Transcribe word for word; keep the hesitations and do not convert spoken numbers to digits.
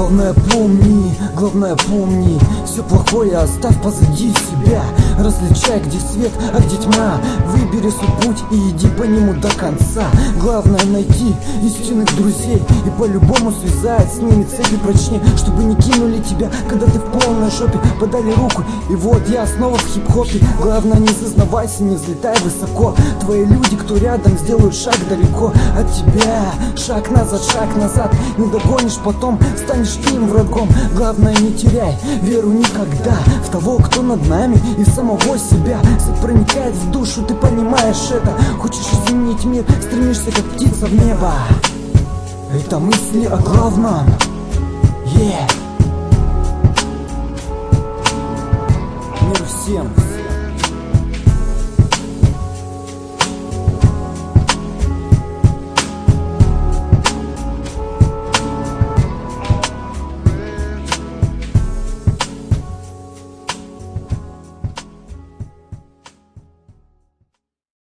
Главное помни, главное помни, все плохое оставь позади себя. Различай, где свет, а где тьма. Выбери свой путь и иди по нему до конца. Главное найти истинных друзей и по-любому связать с ними цепи прочнее, чтобы не кинули тебя, когда ты в полной жопе. Подали руку, и вот я снова в хип-хопе. Главное, не зазнавайся, не взлетай высоко. Твои люди, кто рядом, сделают шаг далеко от тебя. Шаг назад, шаг назад, не догонишь, потом станешь им врагом. Главное, не теряй веру никогда в того, кто над нами, и в самого себя. Свет проникает в душу, ты понимаешь это. Хочешь изменить мир, стремишься как птица в небо. Это мысли о главном. Yeah. Мир всем.